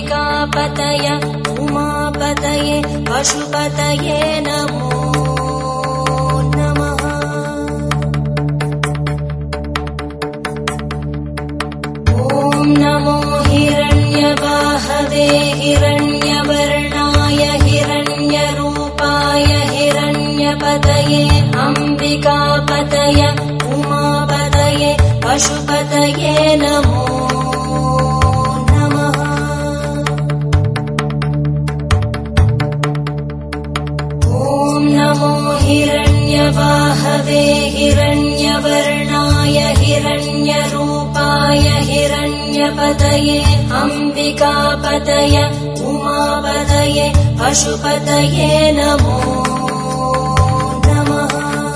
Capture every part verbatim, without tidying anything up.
अम्बिकापतये उमापतये पशुपतये नमो नमः। ॐ नमो हिरण्यबाहवे हिरण्यवर्णाय हिरण्यरूपाय हिरण्यपतये अम्बिकापतये उमापतये पशुपतये नमो नमः। ॐ नमो हिरण्यबाहवे हिरण्यवर्णाय हिरण्यरूपाय हिरण्यपतये अम्बिकापतये उमापतये पशुपतये नमो नमः।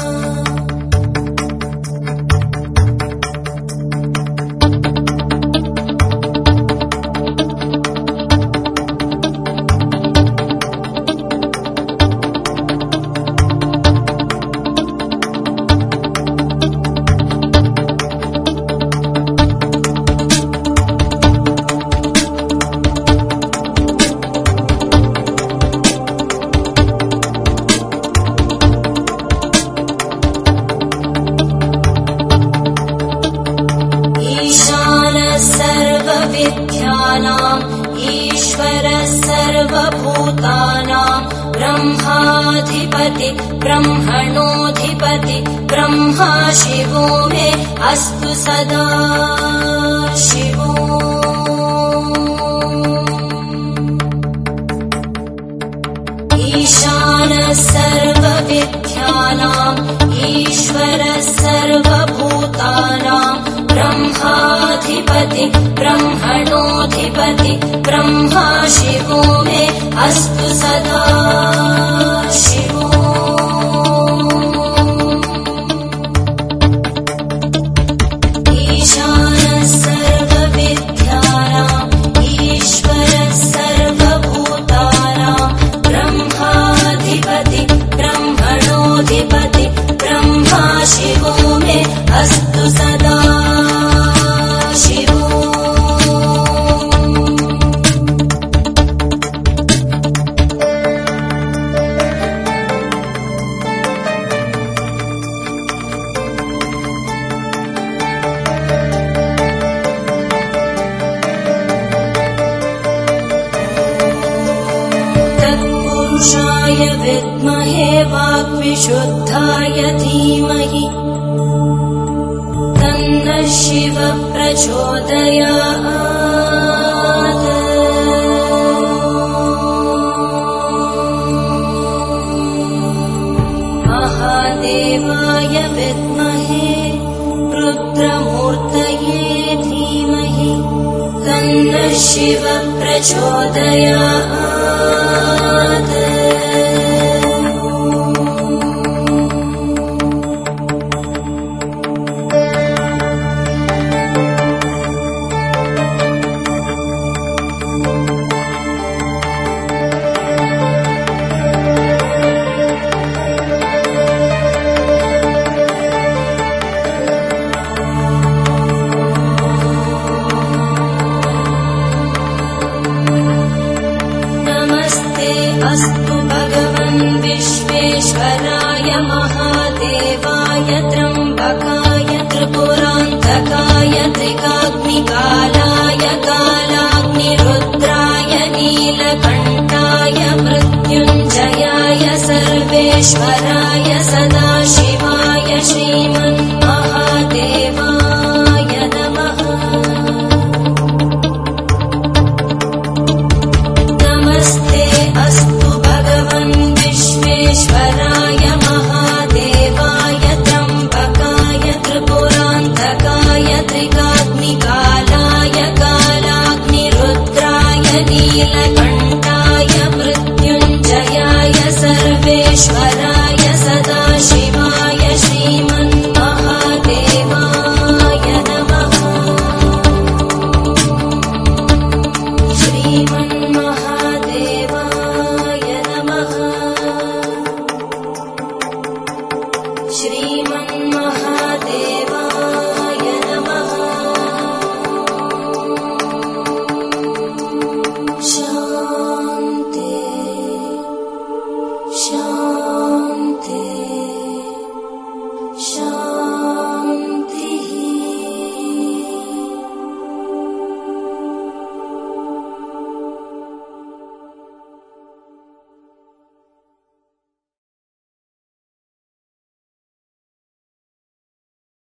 सर्वविद्यानां ईश्वरः सर्वभूतानां ब्रह्माधिपति ब्रह्मणोऽधिपति ब्रह्मा शिवो मे अस्तु सदा शिवो। ईशानः सर्वविद्यानां ईश्वरः सर्वभूतानां ब्रह्माधिपति ब्रह्मणोऽधिपति ब्रह्मा शिवो मे अस्तु सदा शिवो। ईशानः सर्वविद्यानां ईश्वरः सर्वभूतानां ब्रह्माधिपति ब्रह्मणोऽधिपति ब्रह्मा शिवो मे अस्तु सदा शिवो। तत्पुरुषाय विद्महे वाग्विशुद्धाय धीमहि तन्नः शिवः प्रचोदयात्। महादेवाय विद्महे रुद्रमूर्तये धीमहि तन्नः शिवः प्रचोदयात्। अस्तु भगवन् विश्वेश्वराय महादेवाय त्र्यम्बकाय त्रिपुरान्तकाय त्रिकाग्निकालाय कालाग्निरुद्राय नीलकण्ठाय मृत्युञ्जयाय सर्वेश्वराय सदाशिवाय श्रीमन्महादेवाय नमः। नमस्ते अस्तु भगवन् विश्वेश्वराय महादेवाय त्र्यम्बकाय त्रिपुरान्तकाय त्रिकाग्निकालाय कालाग्निरुद्राय नीलकण्ठाय मृत्युञ्जयाय सर्वेश्वराय